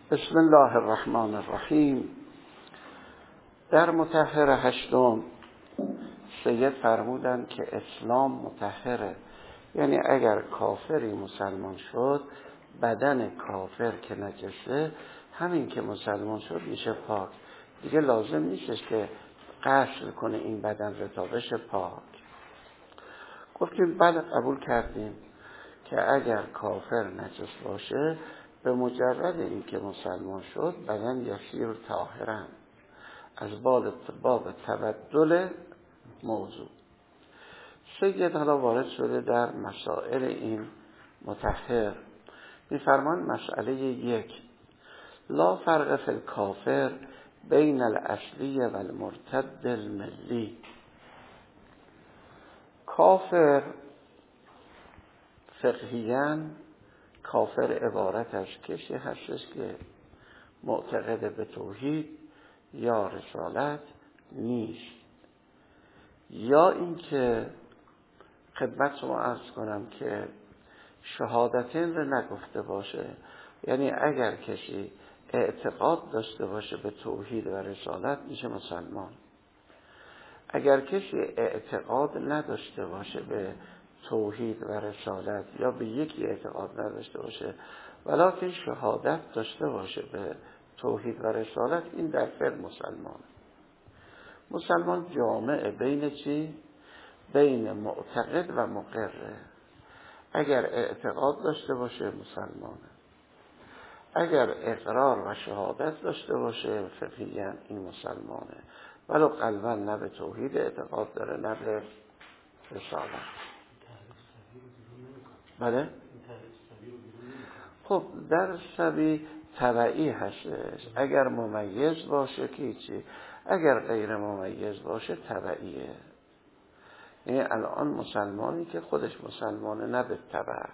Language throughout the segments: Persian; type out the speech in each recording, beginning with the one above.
بسم الله الرحمن الرحیم. در مطهر هشتم سید فرمودند که اسلام مطهره، یعنی اگر کافری مسلمان شد، بدن کافر که نجسه، همین که مسلمان شد میشه پاک، دیگه لازم نیستش که غسل کنه این بدن رو تا بشه پاک. گفتیم بله، قبول کردیم که اگر کافر نجس باشه، به مجرد این که مسلمان شد بدن یسیر طاهرن، از باب تبدل موضوع. سید حالا وارد شده در مسائل این مطهر. میفرمان مسئله 1: لا فرق فی الکافر بین الاصلی و المرتد الملی. کافر فقهیاً کافر عبارت از کسی هستش که معتقد به توحید یا رسالت نیست، یا اینکه خدمت شما عرض کنم که شهادتین رو نگفته باشه، یعنی اگر کسی اعتقاد داشته باشه به توحید و رسالت میشه مسلمان. اگر کسی اعتقاد نداشته باشه به توحید و رسالت، یا به یکی اعتقاد نداشته باشه ولکن شهادت داشته باشه به توحید و رسالت، این در فقه مسلمان. مسلمان جامعه بین چی؟ بین معتقد و مقره. اگر اعتقاد داشته باشه مسلمانه، اگر اقرار و شهادت داشته باشه فقهیاً این مسلمانه، ولو قلباً نه به توحید اعتقاد داره نه به رسالت. بله؟ خب در سبی تبعی هستش، اگر ممیز باشه که چی، اگر غیر ممیز باشه تبعیه. یعنی الان مسلمانی که خودش مسلمانه نه به تبع.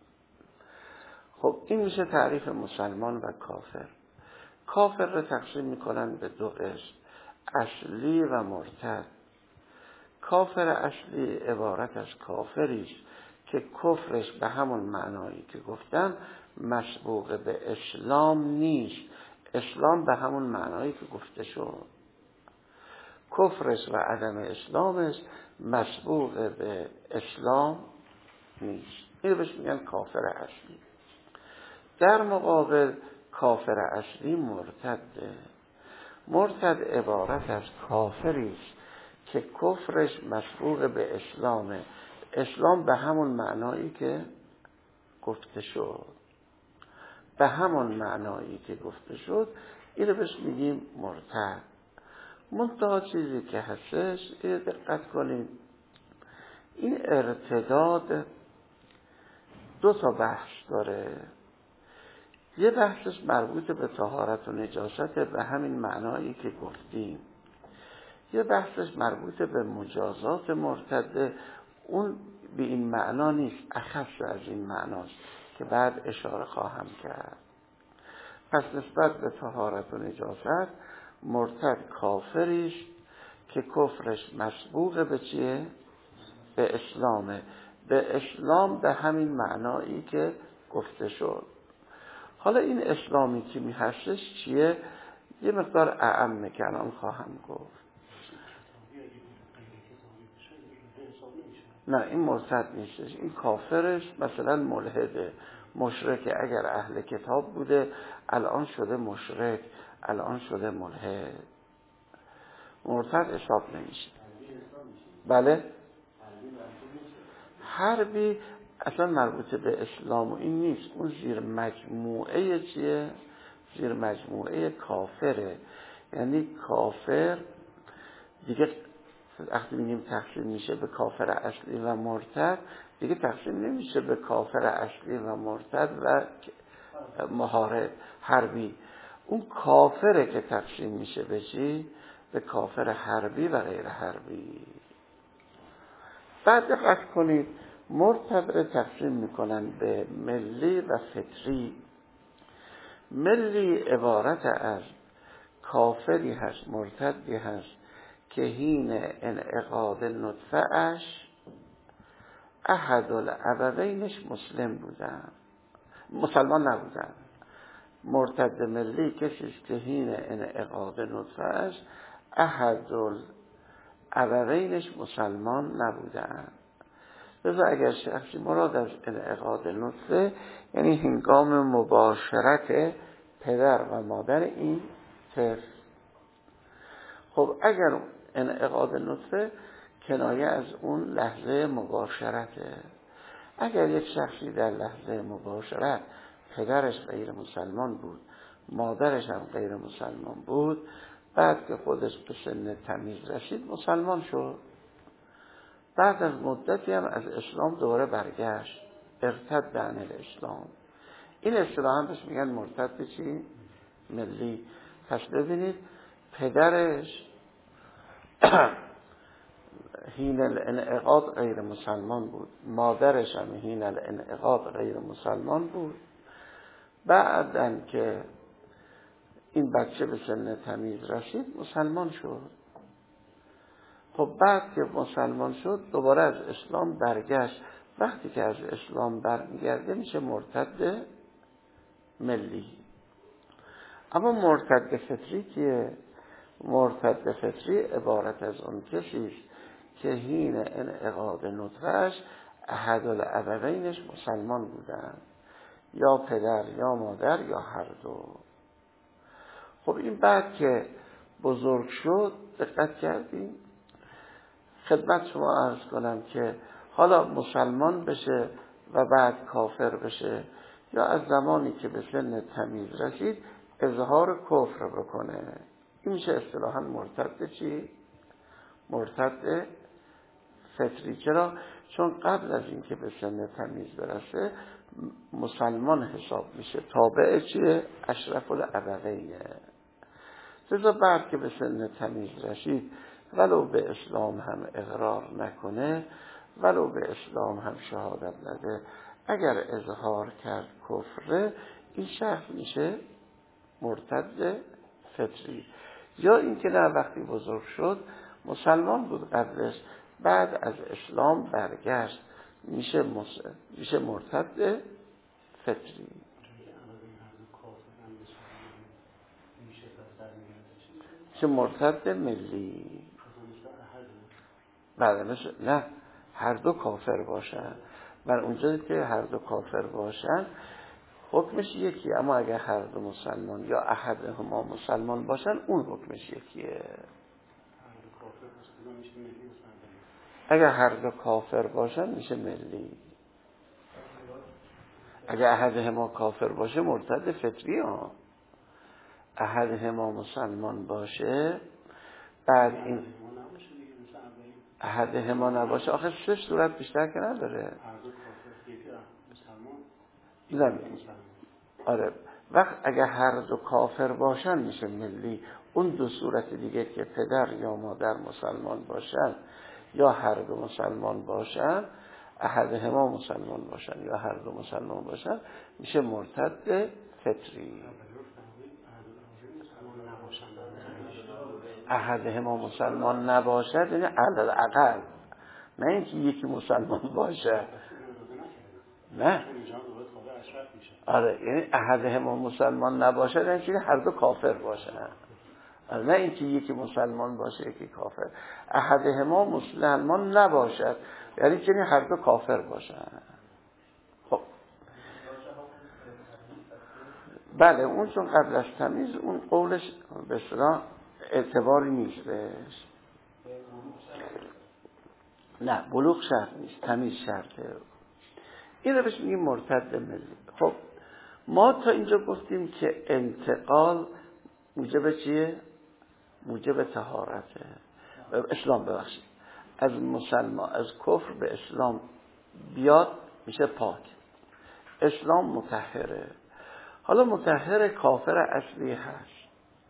خب این میشه تعریف مسلمان و کافر. کافر رو تقسیم میکنن به 2 قسم: اصلی و مرتد. کافر اصلی عبارت از کافریست که کفرش به همون معنایی که گفتم مسبوق به اسلام نیست، اسلام به همون معنایی که گفته شد. کفرش و عدم اسلامش مسبوق به اسلام نیست، این بهش میگن کافر اصلی. در مقابل کافر اصلی مرتده. مرتد عبارت از کافریست که کفرش مسبوق به اسلامه، اسلام به همون معنایی که گفته شد، به همون معنایی که گفته شد، اینو بهش میگیم مرتد. منتها چیزی که هستش، اینو دقت کنید، این ارتداد 2 تا بحث داره. یه بحثش مربوط به طهارت و نجاست، به همین معنایی که گفتیم. یه بحثش مربوط به مجازات مرتده، اون به این معنا نیست، اخص از این معناست که بعد اشاره خواهم کرد. پس نسبت به طهارت و نجاست، مرتد کافریست که کفرش مسبوق به چیه؟ به اسلامه، به اسلام به همین معنایی که گفته شد. حالا این اسلامی که می هستش چیه؟ یه مقدار اعم که الان خواهم گفت. نه این مرتد نیستش، این کافرش مثلا ملحده، مشرک. اگر اهل کتاب بوده الان شده مشرک، الان شده ملحد، مرتد حساب نمیشه. بله؟ حربی اصلا مربوط به اسلام و این نیست، اون زیر مجموعه چیه؟ زیر مجموعه کافره. یعنی کافر دیگه وقتی میگیم تقسیم میشه به کافر اصلی و مرتد، دیگه تقسیم نمیشه به کافر اصلی و مرتد و محارب حربی. اون کافره که تقسیم میشه به چی؟ به کافر حربی و غیر حربی. بعد دقت کنید، مرتد رو تقسیم میکنن به ملی و فطری. ملی عبارت از کافری هست، مرتدی هست که حین انعقاد نطفه‌اش احد الابوینش مسلم بودن، مسلمان نبودن، مرتد ملی کسی است که حین انعقاد نطفه‌اش احدالابوینش مسلمان نبودند. لذا اگر شخصی مراد از انعقاد نطفه یعنی هنگام مباشرت پدر و مادر این طفل. خب اگر انعقاد نطفه کنایه از اون لحظه مباشرته. اگر یک شخصی در لحظه مباشرت پدرش غیر مسلمان بود، مادرش هم غیر مسلمان بود، بعد که خودش به سن تمیز رسید مسلمان شد، بعد از مدتی هم از اسلام دوباره برگشت، ارتد عن الاسلام، این اصطلاحاً بهش میگن مرتد چی؟ ملی. پس ببینید پدرش حین الانعقاد غیر مسلمان بود، مادرش هم حین الانعقاد غیر مسلمان بود، بعدن که این بچه به سن تمیز رسید مسلمان شد. خب بعد که مسلمان شد دوباره از اسلام برگشت، وقتی که از اسلام برمیگرده میشه مرتد ملی. اما مرتد فطری که مرتد فطری عبارت از اون کسی است که حین انعقاد نطفه‌اش احدالابوینش مسلمان بودن، یا پدر یا مادر یا هر دو. خب این بعد که بزرگ شد دقت کردیم خدمت شما عرض کنم که حالا مسلمان بشه و بعد کافر بشه یا از زمانی که به سن تمیز رسید اظهار کفر بکنه، این میشه اصطلاحاً مرتد چی؟ مرتد فطری. چرا؟ چون قبل از اینکه به سن تمیز برسه مسلمان حساب میشه، تابع چیه؟ اشرف الابوینه. لذا بعد که به سن تمیز رسید ولو به اسلام هم اقرار نکنه، ولو به اسلام هم شهادت نده، اگر اظهار کرد کفر، این شخص میشه مرتد فطری. یا اینکه نه وقتی بزرگ شد مسلمان بود قبلش، بعد از اسلام برگشت، میشه مرتد فطری. میشه مرتد ملی. بله نه هر دو کافر باشن، بر اونجایی که هر دو کافر باشن حکمش یکیه، اما اگر هر دو مسلمان یا احدهما مسلمان باشن اون حکمش یکیه. اگر هر دو کافر باشن میشه ملی. اگر احدهما کافر باشه مرتد فطری ها. احدهما مسلمان باشه بعد این احدهما نباشه، آخه سه صورت بیشتر که نداره. آره وقت اگر هر دو کافر باشن میشه ملی. اون دو صورت دیگه که پدر یا مادر مسلمان باشن یا هر دو مسلمان باشن، احدهما مسلمان باشن یا هر دو مسلمان باشن، میشه مرتد فطری. احدهما مسلمان نباشد یعنی علاقل، نه اینکه یکی مسلمان باشه. نه آره یعنی احدهما مسلمان نباشد یعنی هر دو کافر باشن، نه اینکه یکی مسلمان باشه یکی کافر. احدهما مسلمان نباشد یعنی که هر دو کافر باشن. خب بله اون چون قبل از تمیز اون قولش به اصطلاح اعتباری نیست بهش. نه بلوغ شرط نیست، تمیز شرطه. این رو بهش میگیم مرتد ملی. خب ما تا اینجا گفتیم که انتقال موجب چیه؟ موجب طهارته. اسلام ببخشید از مسلمان از کفر به اسلام بیاد میشه پاک. اسلام مطهره. حالا مطهر کافر اصلی هست،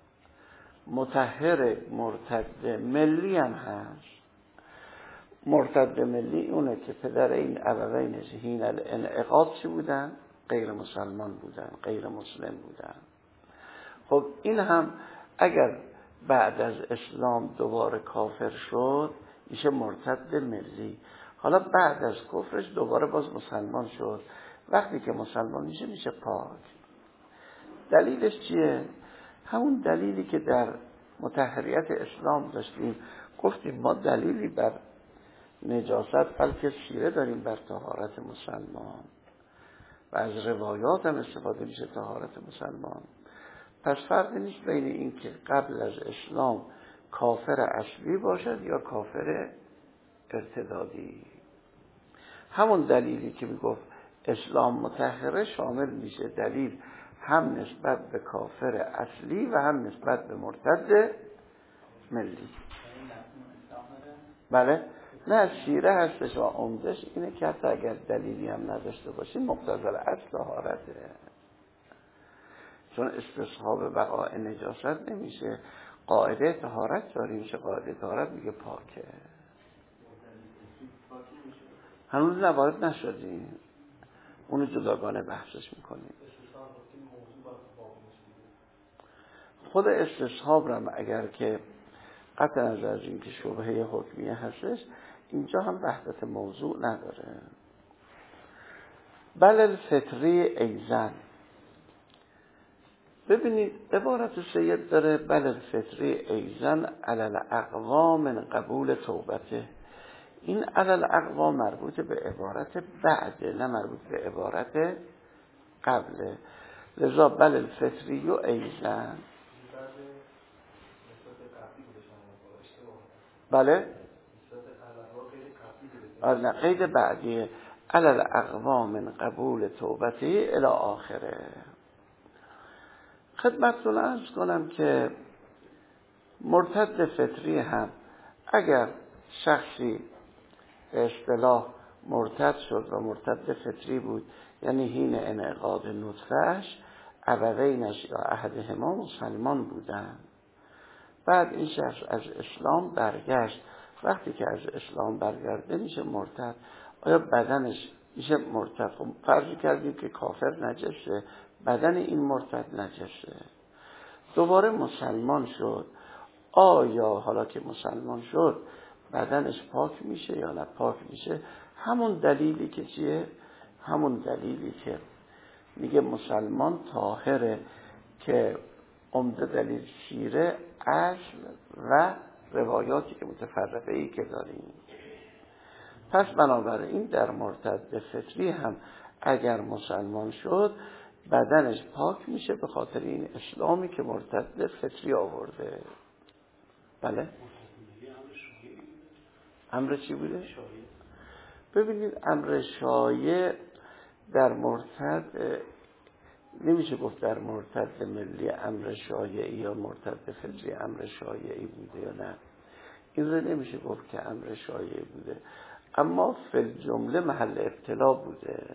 مطهر مرتد ملی هم هست. مرتد ملی اونه که پدر این ابوینش حین الانعقاد چی بودن؟ غیر مسلمان بودن، غیر مسلم بودن. خب این هم اگر بعد از اسلام دوباره کافر شد میشه مرتد ملی. حالا بعد از کفرش دوباره باز مسلمان شد، وقتی که مسلمان میشه پاک. دلیلش چیه؟ همون دلیلی که در مطهریت اسلام داشتیم، گفتیم ما دلیلی بر نجاست بلکه سیره داریم بر طهارت مسلمان و از روایات هم استفاده میشه طهارت مسلمان. پس فرقی نیست بین این که قبل از اسلام کافر اصلی باشد یا کافر ارتدادی. همون دلیلی که میگفت اسلام مطهره شامل میشه دلیل هم نسبت به کافر اصلی و هم نسبت به مرتد ملی. بله؟ نه، سیره هستش و عمدش اینه که حتی اگر دلیلی هم نداشته باشیم مقتضی الاصل طهارته، چون استصحاب بقاء نجاست نمیشه. قاعده طهارت داریم، میشه قاعده طهارت میگه پاکه. هنوز وارد نشدیم، اونو جداگانه بحثش میکنیم. خود استصحاب رو اگر که قطع نظر از این که شبهه حکمیه هستش، اینجا هم وحدت موضوع نداره. بل الفطری ایزن، ببینید عبارت سید داره بل الفطری ایزن علل اقوام من قبول توبته. این علل اقوام مربوط به عبارت بعده، نه مربوط به عبارت قبله. لذا بل الفطری و ایزن. بله؟ نه، قید بعدیه علل اقوام من قبول توبته الی آخره. خدمتتون عرض کنم که مرتد فطری هم اگر شخصی به اصطلاح مرتد شد و مرتد فطری بود، یعنی حین انعقاد نطفه‌اش ابوینش یا احدهما مسلمان بودن، بعد این شخص از اسلام برگشت، وقتی که از اسلام برگرده میشه مرتد. آیا بدنش میشه مرتد؟ خب فرض کردیم که کافر نجسه، بدن این مرتد نجسه، دوباره مسلمان شد، آیا حالا که مسلمان شد بدنش پاک میشه یا نه پاک میشه؟ همون دلیلی که چیه؟ همون دلیلی که میگه مسلمان طاهره، که عمده دلیل سیره، اصل و روایاتی که متفرقه ای که داریم. پس بنابراین در مرتد فطری هم اگر مسلمان شد بدنش پاک میشه به خاطر این اسلامی که مرتد فطری آورده. بله؟ امر چی بوده؟ ببینید امر شایع در مرتد نمیشه گفت در مرتد ملی امر شایعی یا مرتد فطری امر شایعی بوده یا نه، این رو نمیشه گفت که امر شایعی بوده، اما فی الجمله محل ابتلا بوده.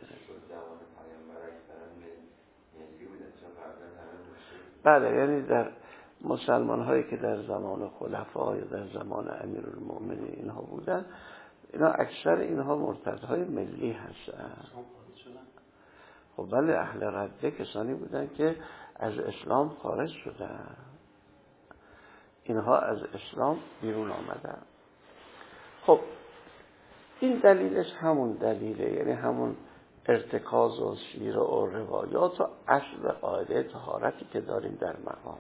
بله، یعنی در مسلمان هایی که در زمان خلفا یا در زمان امیرالمؤمنین اینها بودن، اینا اکثر اینها مرتدهای ملی هستن. خب بله، اهل رده کسانی بودن که از اسلام خارج شدن، اینها از اسلام بیرون آمدن. خب این دلیلش همون دلیله، یعنی همون ارتکاز و سیره و روایات و اصل قاعده طهارتی که داریم در مقام.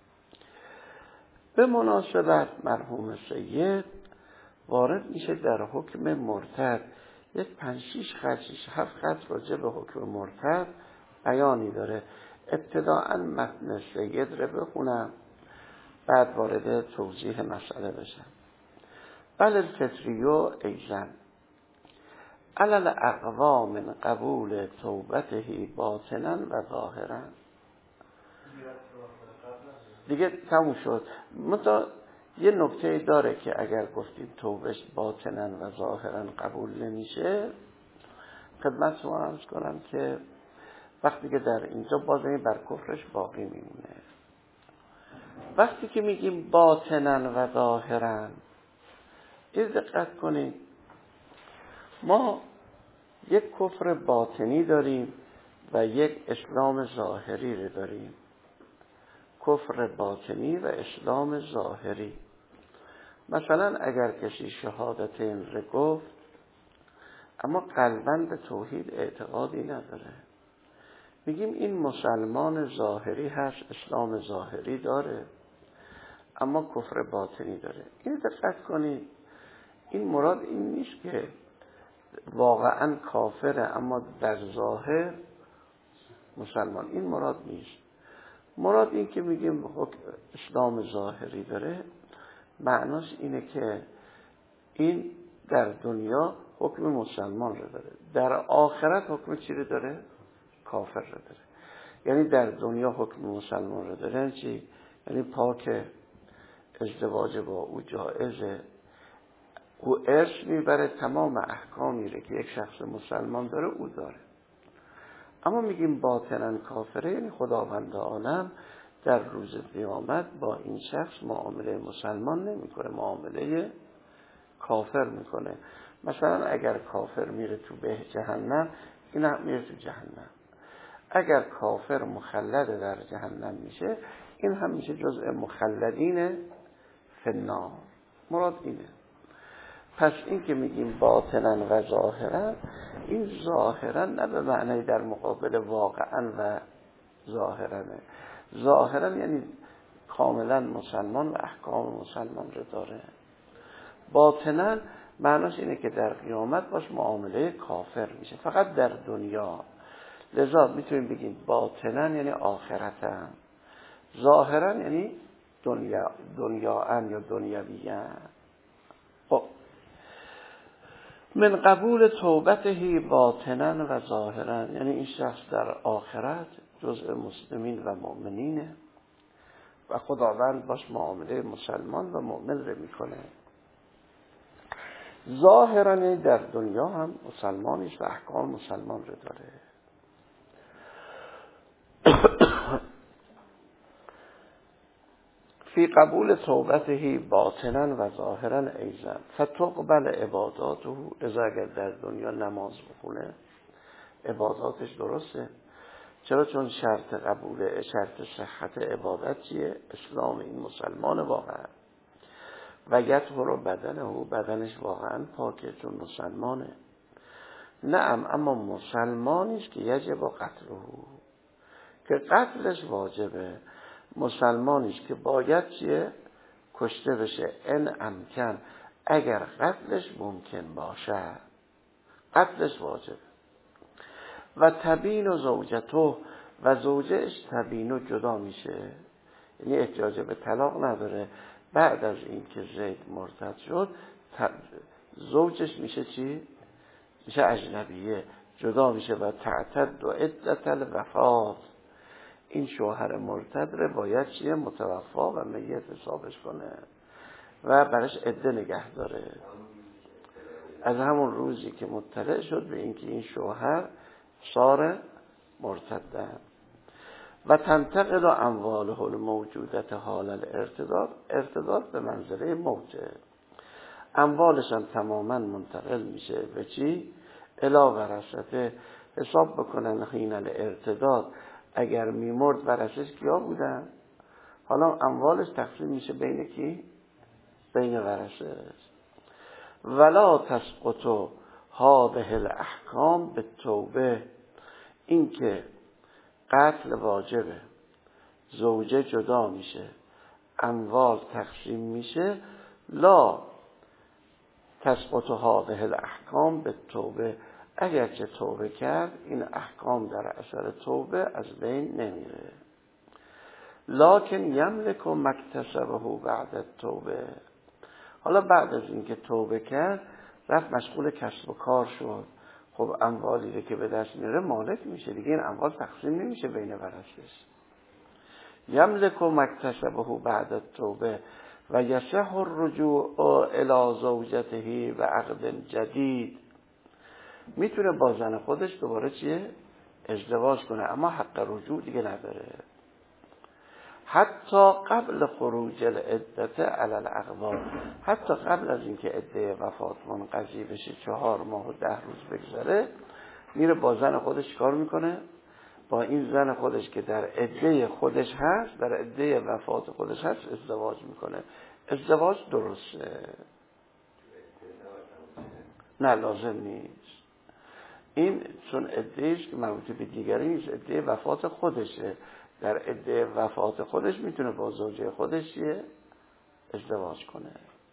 به مناسبت مرحوم سید وارد میشه در حکم مرتد، یک 5-6 خط 7 خط راجع به حکم مرتد بیانی داره. ابتداءً متن سید رو بخونم، بعد وارد توضیح مسئله بشم. بل الفطریو ایزن علل اقوام من قبول توبته باطنا و ظاهرا. دیگه تموم شد. یه نکته داره که اگر گفتیم توبهش باطنا و ظاهرا قبول نمیشه، خدمت شما عرض کنم که وقتی که در اینجا باز این بر کفرش باقی میمونه. وقتی که میگیم باطنا و ظاهرا، این دقت کنید، ما یک کفر باطنی داریم و یک اسلام ظاهری رو داریم. کفر باطنی و اسلام ظاهری. مثلا اگر کسی شهادتین رو گفت اما قلباً به توحید اعتقادی نداره، میگیم این مسلمان ظاهری هست، اسلام ظاهری داره اما کفر باطنی داره. این دقت کنید، این مراد این نیست که واقعا کافره اما در ظاهر مسلمان، این مراد نیست. مراد این که میگیم اسلام ظاهری داره، معناش اینه که این در دنیا حکم مسلمان رو داره، در آخرت حکم چی رو داره؟ کافر رو داره. یعنی در دنیا حکم مسلمان رو داره، یعنی چی؟ یعنی پاک، ازدواج با او جائزه، او ارث میبره، تمام احکامی رو که یک شخص مسلمان داره او داره. اما میگیم باطناً کافره، یعنی خداوند عالم در روز قیامت با این شخص معامله مسلمان نمیکنه، معامله کافر میکنه. مثلا اگر کافر میره تو به جهنم، این هم میره تو جهنم. اگر کافر مخلد در جهنم میشه، این هم میشه جزء مخلدین فی النار. مراد اینه. پس این که میگیم باطنا و ظاهرا، این ظاهرا نه به معنی در مقابل واقعا و ظاهرا. ظاهرا یعنی کاملا مسلمان و احکام مسلمان رو داره. باطنا معناش اینه که در قیامت باش معامله کافر میشه، فقط در دنیا. لذا میتونیم بگیم باطنا یعنی آخرتا، ظاهرا یعنی دنیاان یا دنیویان. خب من قبول توبته باطنا و ظاهرا، یعنی این شخص در آخرت جزء مسلمین و مؤمنینه و خداوند باش معامله مسلمان و مؤمن رو میکنه. ظاهرا در دنیا هم مسلمانیش و احکام مسلمان رو داره. فی قبول توبته باطنا و ظاهرا ایضا فتقبل عباداته. لذا اگر در دنیا نماز بخونه عباداتش درسته. چرا؟ چون شرط قبول، شرط صحت عبادت چیه؟ اسلام این مسلمان واقعا. و یطهر بدنه، بدنش واقعا پاکه چون مسلمانه. نعم، اما مسلمانیش که یجب قتله، که قتلش واجبه. مسلمانیش که باید چیه؟ کشته بشه. ان امکن، اگر قتلش ممکن باشه، قتلش واجبه. و تبین و زوجته، و زوجهش تبین و جدا میشه، یعنی احتیاج به طلاق نداره. بعد از این که زید مرتد شد، زوجش میشه چی؟ میشه اجنبیه، جدا میشه. و تعتد و عدت الوفات، این شوهر مرتد رو باید چیه؟ متوفا و میت حسابش کنه و برش عده نگه داره از همون روزی که مطلع شد به اینکه این شوهر صار مرتدن. و تنتقل و امواله الموجودت حال الارتداد، ارتداد به منزله موته، اموالش هم تماما منتقل میشه به چی؟ الی ورثته. حساب بکنن حین الارتداد اگر میمرد ورثش کیا بودن؟ حالا اموالش تقسیم میشه بین کی؟ بین ورثه. ولا تسقط هذه الاحکام به توبه، این که قتل واجبه، زوجه جدا میشه، اموال تقسیم میشه، لا تسقط هذه الاحکام به توبه، اگرچه توبه کرد این احکام در اثر توبه از بین نمیره. لکن یملک مکتسبه بعد التوبه، حالا بعد از اینکه توبه کرد رفت مشغول کسب و کار شد، خب اموالی که به دست میاره مالک میشه دیگه، این اموال تقسیم نمیشه بین ورثش. یملک مکتسبه بعد التوبه و یصح الرجوع الی زوجته و عقد جدید، میتونه با زن خودش دوباره چیه؟ ازدواج کنه، اما حق رجوع دیگه نداره. حتی قبل خروج العدت علی الاقوال، حتی قبل از اینکه عده وفات منقضی بشه 4 ماه و 10 روز بگذره، میره با زن خودش کار میکنه، با این زن خودش که در عده خودش هست، در عده وفات خودش هست ازدواج میکنه. ازدواج درسته، نه لازم نیست. این چون عده‌ایش که مربوط به دیگری نیست، عده وفات خودشه، در عده وفات خودش میتونه با زوجه خودش ازدواج کنه.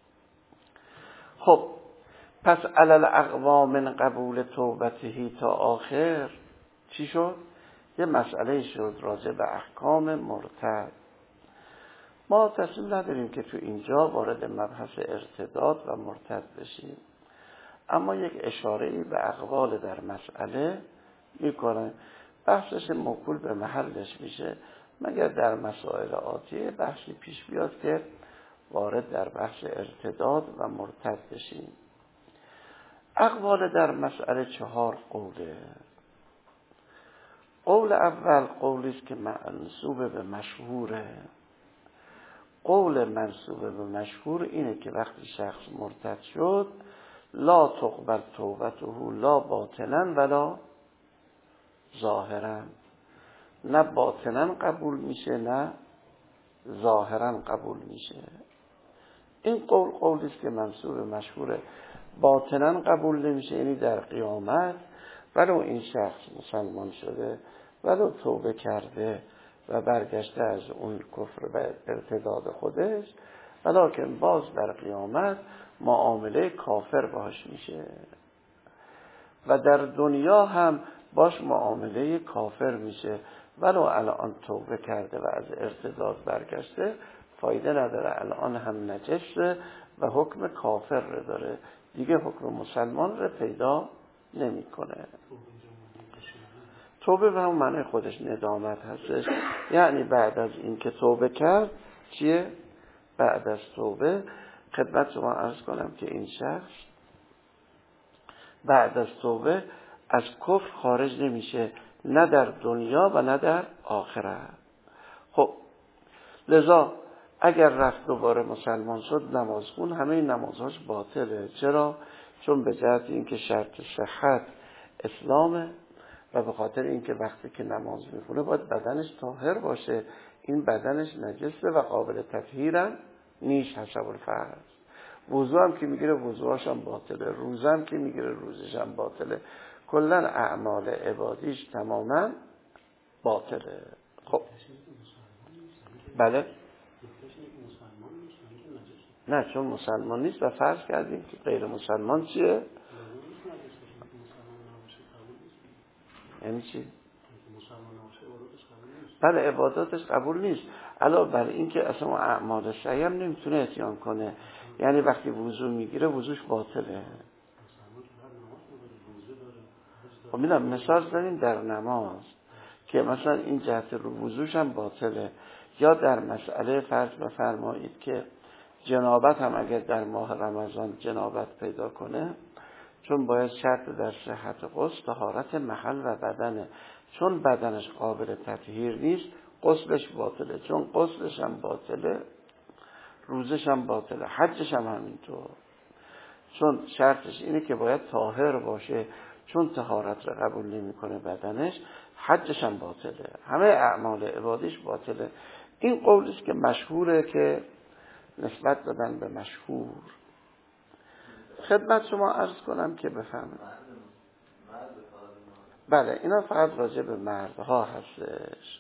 خب پس علل اقوا من قبول توبتهی تا آخر چی شد؟ یه مسئله شد راجع به احکام مرتد. ما تصمیم نداریم که تو اینجا وارد مبحث ارتداد و مرتد بشیم، اما یک اشاره‌ای به اقوال در مسئله میکنه. بحثش موکول به محلش میشه، مگر در مسائل آتیه بحثی پیش بیاد که وارد در بحث ارتداد و مرتد بشیم. اقوال در مسئله 4 قوله. قول اول قولی است که منسوب به مشهوره. قول منسوب به مشهور اینه که وقتی شخص مرتد شد لا تقبل توبته لا باطنا ولا ظاهرا، نه باطنا قبول میشه نه ظاهرا قبول میشه. این قول قولی است که منسوب به مشهوره. باطنا قبول نمیشه، یعنی در قیامت ولو این شخص مسلمان شده، ولو توبه کرده و برگشته از اون کفر و ارتداد خودش، ولکن باز در قیامت معامله کافر باش میشه و در دنیا هم باش معامله کافر میشه، ولو الان توبه کرده و از ارتداد برگشته فایده نداره، الان هم نجسه و حکم کافر رو داره، دیگه حکم مسلمان رو پیدا نمیکنه. توبه به همون معنی خودش ندامت هستش، یعنی بعد از این که توبه کرد چیه؟ بعد از توبه خدمت شما عرض کنم که این شخص بعد از توبه از کفر خارج نمیشه، نه در دنیا و نه در آخرت. خب لذا اگر رفت دوباره مسلمان شد نمازخون، همه نمازهاش باطله. چرا؟ چون به جهت اینکه شرط صحت اسلامه و به خاطر اینکه وقتی که نماز میخونه باید بدنش طاهر باشه، این بدنش نجسه و قابل تطهیرم نیست حسب الفرض. وضو هم که میگیره وضوهاش هم باطله، روزه هم که میگیره روزش هم باطله، کلا اعمال عبادیش تماما باطله. خب بله، نه چون مسلمان نیست و فرض کردیم که غیر مسلمان چیه؟ یعنی چی؟ بله عباداتش قبول نیست، علاوه بر این که اصلا اعمال سعی هم نمیتونه اتیان کنه، یعنی وقتی وضو میگیره وضوش باطله. خب میدونم مثال زدیم در نماز که مثلا این جهت رو وضوش هم باطله، یا در مسئله فرض بفرمایید که جنابت هم اگر در ماه رمضان جنابت پیدا کنه، چون باید شرط در صحت غسل طهارت محل و بدنه، چون بدنش قابل تطهیر نیست غسلش باطله، چون غسلش هم باطله روزش هم باطله، حجش هم همینطور، چون شرطش اینه که باید طاهر باشه، چون طهارت رو قبول نمیکنه بدنش، حجش هم باطله، همه اعمال عبادیش باطله. این قولی است که مشهوره که نسبت دادن به مشهور. خدمت شما عرض کنم که بفهمید بله اینا فقط راجع به مردها هستش.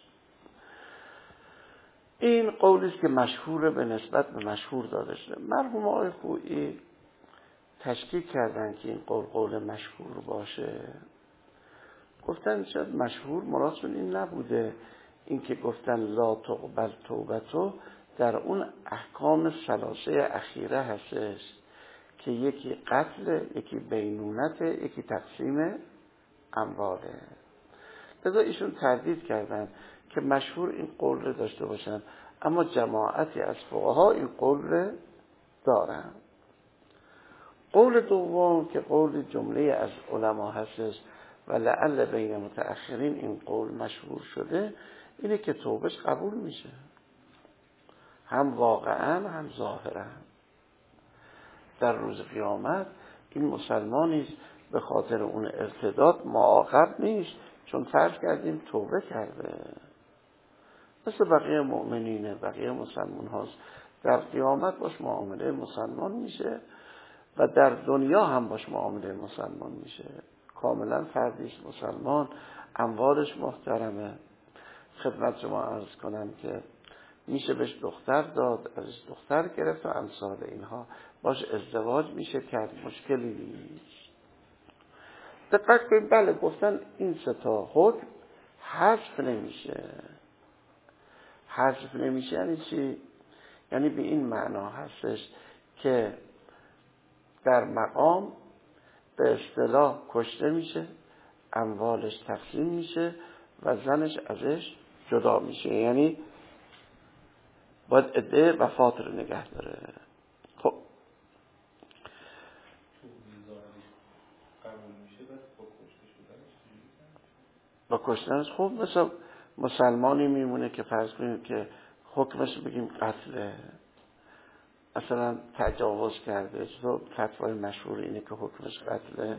این قولی است که مشهوره به نسبت به مشهور داده شده. مرحوم آقای خویی تشکیک کردن که این قول مشهور باشه، گفتن شاید مشهور مرادشون این نبوده، این که گفتن لا تقبل توبتو در اون احکام ثلاثه اخیره هستش که یکی قتل، یکی بینونت، یکی تقسیم امواله. لذا ایشون تردید کردن که مشهور این قول رو داشته باشن، اما جماعتی از فقها این قول رو دارن. قول دوم که قول جمله از علما هستش و لعل بین متأخرین این قول مشهور شده، اینه که توبهش قبول میشه، هم واقعا هم ظاهرا. در روز قیامت این مسلمانیست به خاطر اون ارتداد معاقب نیست، چون فرض کردیم توبه کرده، مثل بقیه مؤمنینه، بقیه مسلمان هاست، در قیامت باش معامله مسلمان میشه و در دنیا هم باش معامله مسلمان میشه. کاملا فردیش مسلمان، اموالش محترمه. خدمت شما عرض کنم که میشه بهش دختر داد، ازش دختر گرفت و امثال اینها، باش ازدواج میشه کرد، مشکلی نیست. دقت کنید، بله گفتن این سه تا حکم حذف نمیشه. حذف نمیشه یعنی چی؟ یعنی به این معنا هستش که در مقام به اصطلاح کشته میشه، اموالش تقسیم میشه و زنش ازش جدا میشه، یعنی باید عده وفات رو نگه داره. خب با کشتنش خوب مثلا مسلمانی میمونه که فرض کنیم که حکمش بگیم قتله، مثلا تجاوز کرده، تو فتوای مشهور اینه که حکمش قتله.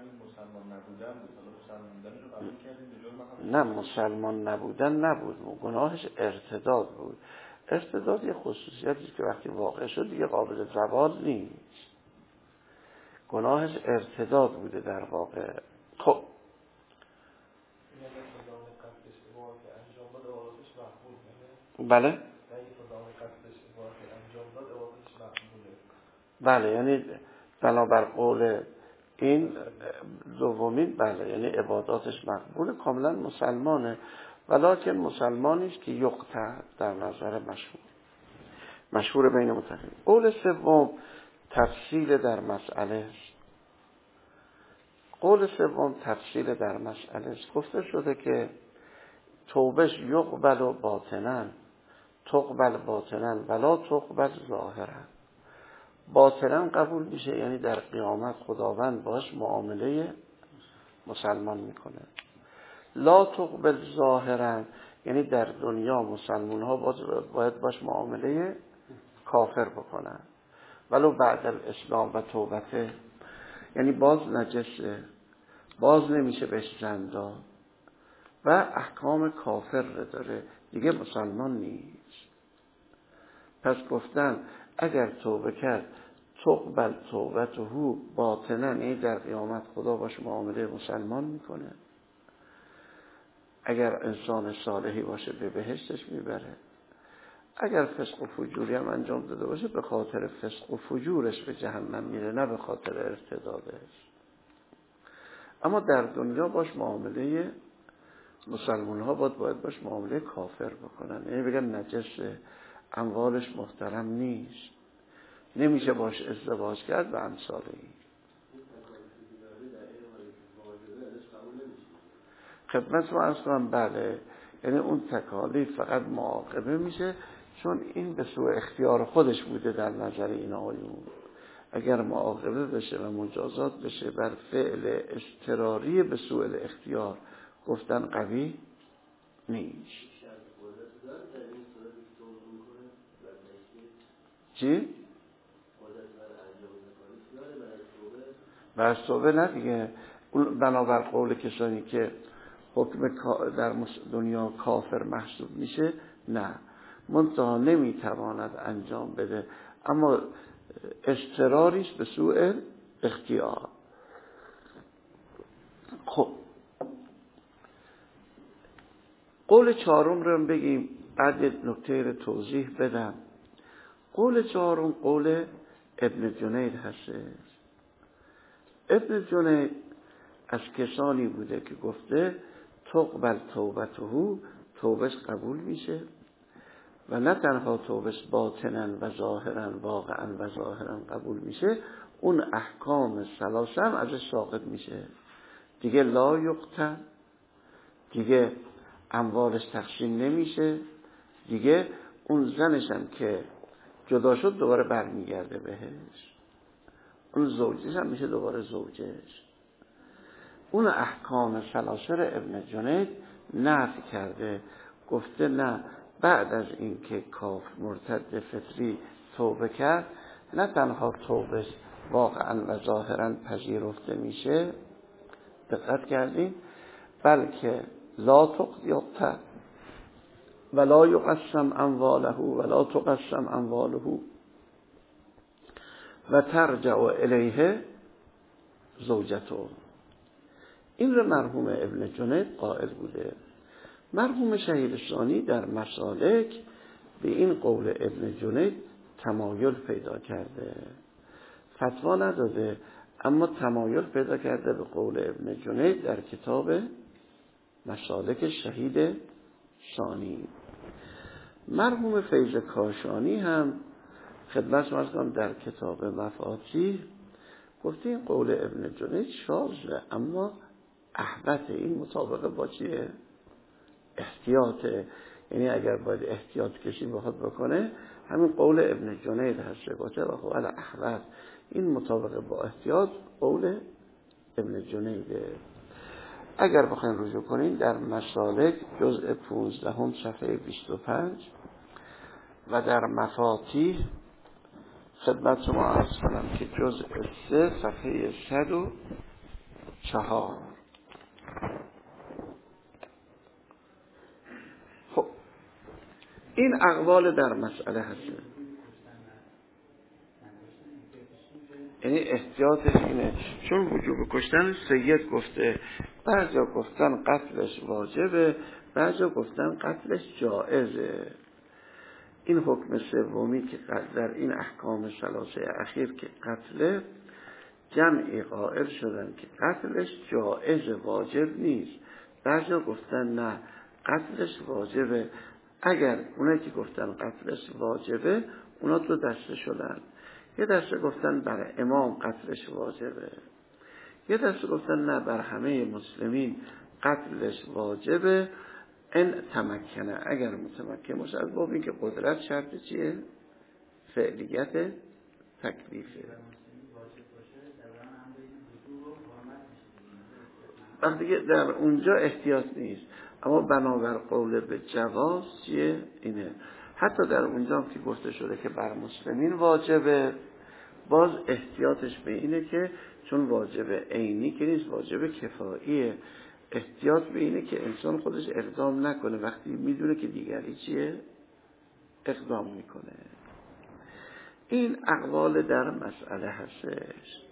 نه مسلمان نبودن نبود، گناهش ارتداد بود. ارتداد یه خصوصیتی که وقتی واقع شد دیگه قابل زوال نیست. گناهش ارتداد بوده در واقع. خب بله بله، یعنی بنابر قول این دومین بله، یعنی عباداتش مقبول، کاملا مسلمانه، ولکن مسلمانیست که یقطع در نظر مشهور بین متفقین. قول سوم تفصیل در مسئله است. قول سوم تفصیل در مسئله است. گفته شده که توبهش یقبل و باطنن، تقبل باطنن ولا تقبل ظاهرن. باطنن قبول میشه یعنی در قیامت خداوند باش معامله مسلمان میکنه. لا تقبل ظاهرن یعنی در دنیا مسلمان ها باید باش معامله کافر بکنن. ولو بعد الاسلام و توبته، یعنی باز نجسه، باز نمیشه بهش زن داد و احکام کافر داره، دیگه مسلمان نیست. پس گفتن اگر توبه کرد تقبل توبته باطنن، یعنی در قیامت خدا باش معامله مسلمان میکنه. اگر انسان صالحی باشه به بهشتش میبره، اگر فسق و فجوری هم انجام داده باشه به خاطر فسق و فجورش به جهنم میره، نه به خاطر ارتدادش. اما در دنیا باش معامله مسلمان ها باید باش معامله کافر بکنن، یعنی بگن نجسه، اموالش محترم نیست، نمیشه باش ازدواج کرد و امثال این. خدمت ما اصلا بله، یعنی اون تکالیف فقط معاقبه میشه چون این به سوء اختیار خودش بوده در نظر این آیون. اگر معاقبه بشه و مجازات بشه بر فعل اضطراری به سوء اختیار، گفتن قوی نیست. چی؟ بر توبه نه دیگه، بنابر قول کسانی که حکم در دنیا کافر محسوب میشه، نه، منتها نمیتواند انجام بده، اما اضطراریش به سوء اختیار. خب قول چهارم رو بگیم، بعد نکته رو توضیح بدم. قول چهارم قول ابن جنید هستش. ابن جنید از کسانی بوده که گفته تقبل توبته، توبش قبول میشه و نه تنها توبش باطنن و ظاهرن، واقعا و ظاهرن قبول میشه، اون احکام ثلاثه هم ازش ساقط میشه دیگه. لا یقتل، دیگه اموالش تقسیم نمیشه، دیگه اون زنش هم که جدا شد دوباره برمیگرده بهش، اون زوجش هم میشه دوباره زوجش. اون احکام سلاسل ابن جنید نفی کرده، گفته نه، بعد از این که مرتد فطری توبه کرد، نه تنها توبه واقعا و ظاهرا پذیرفته میشه، دقت کردین، بلکه لا تقطع ولا یقسم امواله ولا تقسم امواله و ترجع الیه زوجته، این رو مرحوم ابن جنید قائل بوده. مرحوم شهید ثانی در مسالک به این قول ابن جنید تمایل پیدا کرده، فتوا نداده اما تمایل پیدا کرده به قول ابن جنید در کتاب مسالک شهید ثانی. مرحوم فیض کاشانی هم خدمت عرض کنم در کتاب مفاتیح گفته این قول ابن جنید شاذه اما احوط، این مطابقه با چیه؟ احتیاطه، یعنی اگر باید احتیاط کشی بخواد بکنه همین قول ابن جنید هست. گفته و خب احوط، این مطابقه با احتیاط قول ابن جنیده. اگر بخواین رجوع کنین در مسالک جزء 15 صفحه 25 و در مفاتیح خدمت شما عرض کنم که جزء 3 صفحه 104. خب این اقوال در مسئله هست، یعنی احتیاطش اینه، چون وجوب کشتن سید گفته، بعضا گفتن قتلش واجبه، بعضا گفتن قتلش جائزه. این حکم سومی که در این احکام ثلاثه اخیر که قتله، جمعی قائل شدن که قتلش جائز واجب نیست، بعضا گفتن نه قتلش واجبه. اگر اونایی که گفتن قتلش واجبه اونا دو دسته شدن، یه دسته گفتن بر امام قتلش واجبه، یه دسته گفتن نه بر همه مسلمین قتلش واجبه ان تمکنه، اگر متمکن باشه. از باب این که قدرت شرط چیه؟ فعلیت تکلیفه. وقتی که در اونجا احتیاط نیست، اما بنابر قول به جواز چیه؟ اینه. حتی در اونجا که گفته شده که بر مسلمین واجبه، باز احتیاطش به اینه که چون واجب عینی که نیست، واجب کفاییه، احتیاط به اینه که انسان خودش اقدام نکنه وقتی میدونه که دیگری چیه؟ اقدام میکنه. این اقوال در مسئله هستش.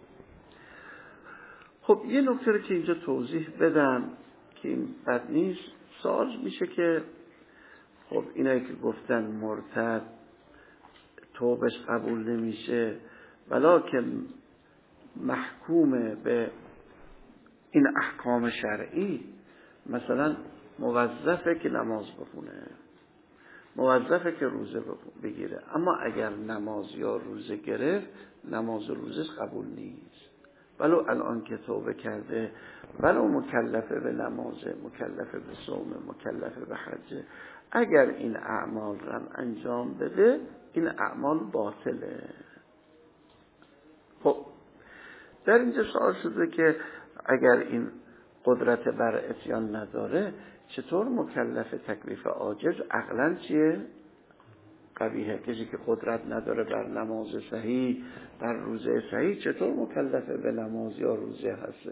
خب یه نکته رو که اینجا توضیح بدم که این بد نیست، سوال میشه که خب اینایی که گفتن مرتد توبش قبول نمیشه ولکن محکوم به این احکام شرعی، مثلا موظفه که نماز بخونه، موظفه که روزه بگیره، اما اگر نماز یا روزه گرفت نماز و روزش قبول نیست، ولو الان که توبه کرده، ولو مکلفه به نمازه، مکلفه به صوم، مکلفه به حجه، اگر این اعمال را انجام بده این اعمال باطله. خب در اینجا سوال شده که اگر این قدرت بر اتیان نداره چطور مکلف تکلیف عاجز عقلاً چیه؟ قبیحه. کسی که قدرت نداره بر نماز صحیح، بر روزه صحیح، چطور مکلفه به نماز یا روزه هست؟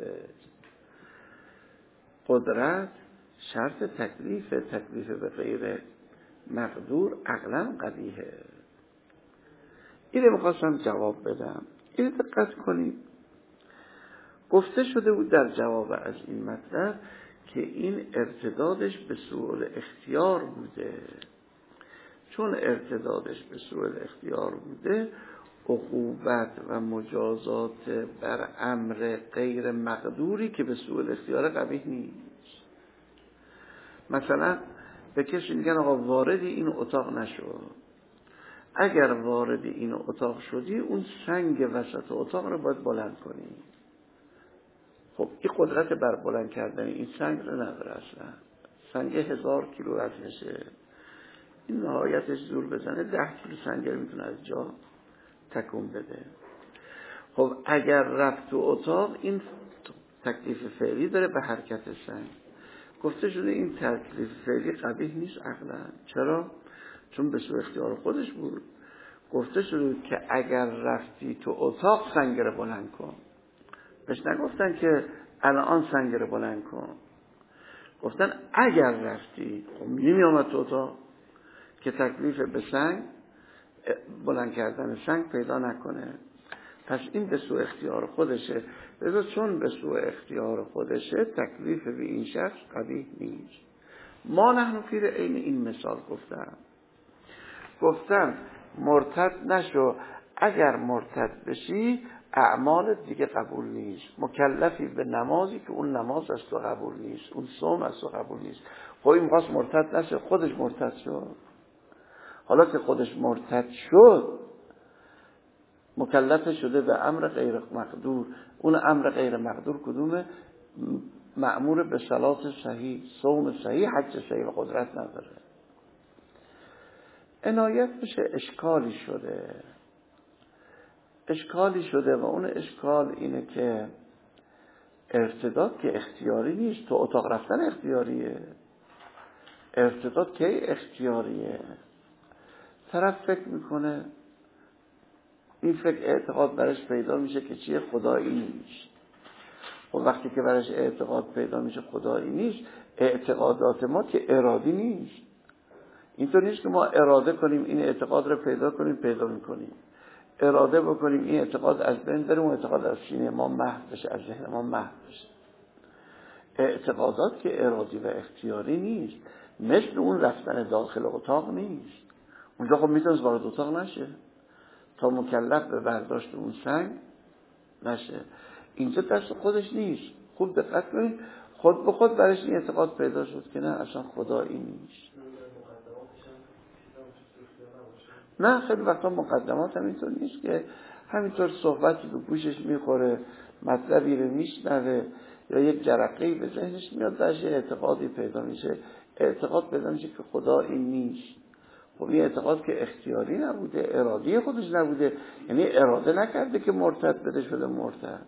قدرت شرط تکلیف به غیر مقدور عقلاً قبیحه. اینو میخواستم جواب بدم. این دقت کنید، گفته شده بود در جواب از این مطلب که این ارتدادش به سوء اختیار بوده. چون ارتدادش به سوء اختیار بوده، عقوبت و مجازات بر امر غیر مقدوری که به سوء اختیار قبیح نیست. مثلا به کسی میگن آقا وارد این اتاق نشو، اگر وارد این اتاق شدی اون سنگ وسط اتاق رو باید بلند کنی. خب این قدرت بر بلند کردن این سنگ رو نداره اصلا. سنگ 1000 کیلو وزنشه، این نهایتش زور بزنه 10 کیلو سنگ رو میتونه از جا تکون بده. خب اگر رفت تو اتاق این تکلیف فعلی داره به حرکت سنگ. گفته شده این تکلیف فعلی قبیح نیست عقلا. چرا؟ چون به سوء اختیار خودش بود. گفته شده که اگر رفتی تو اتاق سنگ رو بلند کن. بهش نگفتن که الان سنگ رو بلند کن، گفتن اگر رفتی. خب نمی آمد تو اتاق که تکلیف به سنگ بلند کردن سنگ پیدا نکنه. پس این به سوء اختیار خودشه. لذا چون به سوء اختیار خودشه تکلیف به این شخص قبیح نیست. ما نحن فی عین این مثال گفتم مرتد نشو، اگر مرتد بشی اعمال دیگه قبول نیست. مکلفی به نمازی که اون نماز از تو قبول نیست، اون صوم از تو قبول نیست. خب این می‌خواست مرتد نشه، خودش مرتد شد. حالا که خودش مرتد شد مکلف شده به امر غیر مقدور. اون امر غیر مقدور کدومه؟ مأمور به صلات صحیح، صوم صحیح، حج صحیح و قدرت نداره. عنایت بشه اشکالی شده و اون اشکال اینه که ارتداد که اختیاری نیست. تو اتاق رفتن اختیاریه، ارتداد که اختیاریه. طرف فکر میکنه، این فکر اعتقاد برش پیدا میشه که چیه؟ خدایی نیست. و وقتی که برش اعتقاد پیدا میشه خدایی نیست، اعتقادات ما که ارادی نیست. اینطور نیست که ما اراده کنیم این اعتقاد رو پیدا میکنیم. اراده بکنیم این اعتقاد از بین بره، اون اعتقاد از سینه ما محو بشه، از ذهن ما محو بشه. اعتقادات که ارادی و اختیاری نیست. مثل اون رفتن داخل اتاق نیست. اونجا خب میتونست وارد اتاق نشه تا مکلف به برداشت اون سنگ نشه. اینجا دست خودش نیست. خوب دقت کنید، خود به خود برش این اعتقاد پیدا شد که نه اصلا خدایی نیست. نه، خیلی وقتا مقدمات همینطور نیست که همینطور صحبتی به گوشش میخوره، مطلبی رو میشنوه یا یک جرقه‌ای به ذهنش میاد، درش اعتقادی پیدا میشه، اعتقاد پیدا میشه که خدایی نیست. خب این اعتقاد که اختیاری نبوده، ارادی خودش نبوده، یعنی اراده نکرده که مرتد بده، شده مرتد.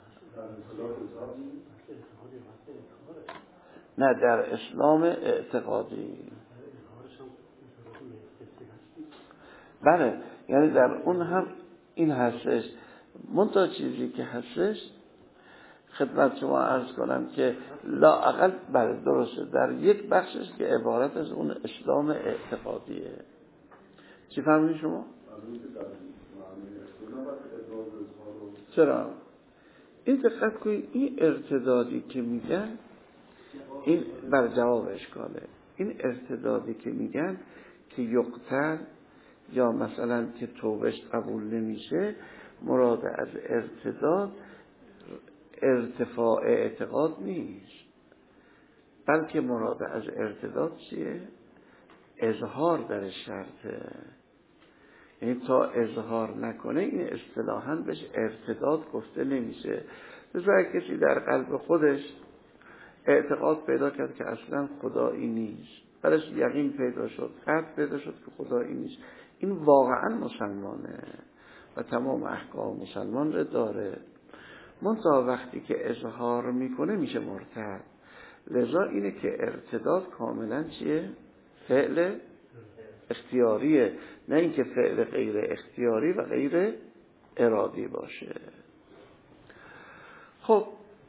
نه، در اسلام اعتقادی. بله، یعنی در اون هم این هستش. منتها چیزی که هستش خدمت شما عرض کنم که لااقل بله درسته، در یک بخشش که عبارت از اون اسلام اعتقادیه. چی فهمیدی شما؟ چرا؟ این دقت کنید، این ارتدادی که میگن، این بر جواب اشکاله. این ارتدادی که میگن که یقتل یا مثلا که توبهش قبول نمیشه، مراد از ارتداد ارتفاع اعتقاد نیست، بلکه مراد از ارتداد چیه؟ اظهار در شرطه. یعنی تا اظهار نکنه این اصطلاحاً بهش ارتداد گفته نمیشه. مثلا کسی در قلب خودش اعتقاد پیدا کرد که اصلا خدایی نیست، برش یقین پیدا شد، قطع پیدا شد که خدایی نیست، این واقعا مسلمانه و تمام احکام مسلمان رو داره. منتها وقتی که اظهار میکنه میشه مرتد. لذا اینه که ارتداد کاملا چیه؟ فعل اختیاریه، نه اینکه فعل غیر اختیاری و غیر ارادی باشه. خب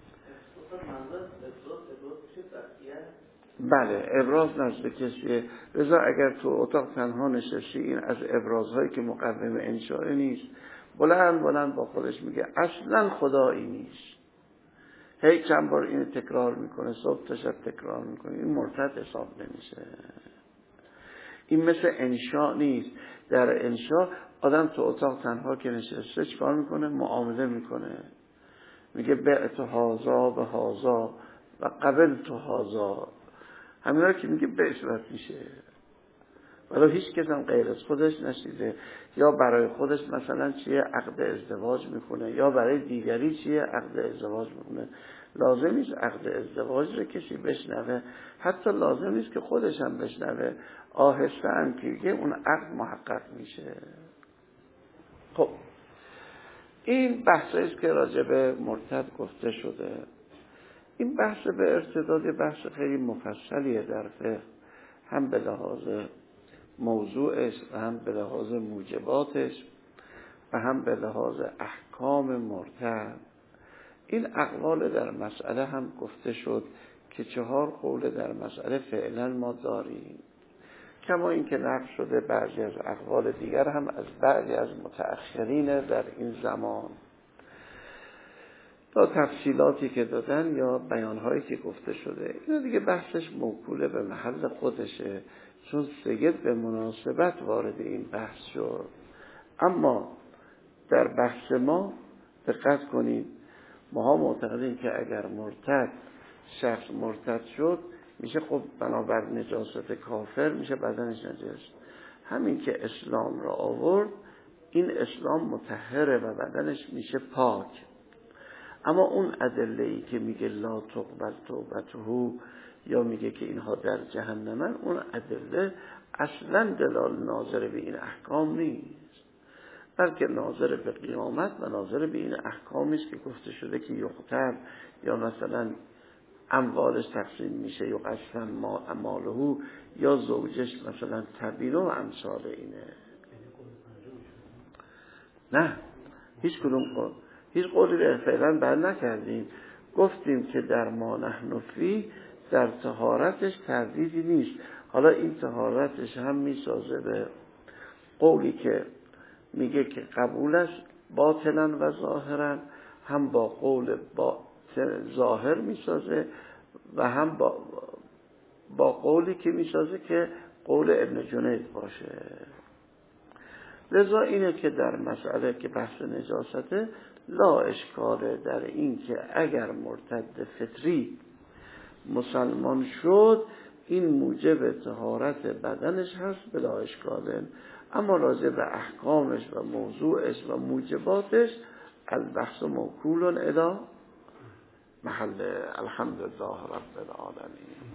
بله، ابراز نزد کسیه. لذا اگر تو اتاق تنها نشستی، این از ابرازهایی که مقوم انشاء نیست، بلند با خودش میگه اصلا خدایی نیست، هی چند بار این تکرار میکنه، صبح تا شب تکرار میکنه، این مرتد حساب نمیشه. این مثل انشاء نیست. در انشاء آدم تو اتاق تنها که نشسته چیکار میکنه؟ معامله میکنه، میگه بعت هازا به هازا و قبل تو هازا، همینا که میگه به صورت میشه، ولی هیچ کس هم غیر از خودش نشیده. یا برای خودش مثلا چیه عقد ازدواج میکنه، یا برای دیگری چیه عقد ازدواج میکنه. لازم نیست عقد ازدواج رو کسی بشنوه، حتی لازم نیست که خودش هم بشنوه، آهسته هم که اون عقد محقق میشه. خب این بحثیست که راجع به مرتد گفته شده. این بحث به ارتداد بحث خیلی مفصلیه در فقه، هم به لحاظ موضوعش و هم به لحاظ موجباتش و هم به لحاظ احکام مرتد. این اقوال در مسئله هم گفته شد که 4 قول در مسئله فعلا ما داریم. کما اینکه نقل شده بعضی از اقوال دیگر هم از بعضی از متأخرین در این زمان، تا تفصیلاتی که دادن یا بیانهایی که گفته شده. اینا دیگه بحثش موکوله به محل خودشه، چون سید به مناسبت وارد این بحث شد. اما در بحث ما دقت کنید، ماها معتقدیم که اگر شخص مرتد شد میشه خب بنابر نجاست کافر میشه بدنش نجس. همین که اسلام را آورد، این اسلام مطهره و بدنش میشه پاک. اما اون ادله‌ای که میگه لا تقبل توبته یا میگه که اینها در جهنمن، اون ادله اصلا دلال ناظر به این احکام نیست، بلکه ناظر به قیامت و ناظر به این احکامی است که گفته شده که یقتل، یا مثلا اموالش تقسیم میشه، یقسم ماله، یا زوجش مثلا تبین و امثال اینه. نه، هیچ قولی به فعلا بر نکردیم. گفتیم که در ما نحن فی، در طهارتش تردیدی نیست. حالا این طهارتش هم میسازه به قولی که میگه که قبولش باطنا و ظاهرا، هم با قول ظاهر میسازه و هم با قولی که میسازه که قول ابن جنید باشه. لذا اینه که در مسئله که بحث نجاسته لا اشکاله در این که اگر مرتد فطری مسلمان شد، این موجب طهارت بدنش هست بلا اشکاله. اما راجع به احکامش و موضوعش و موجباتش البحث موکول الی محل. الحمدلله رب العالمین.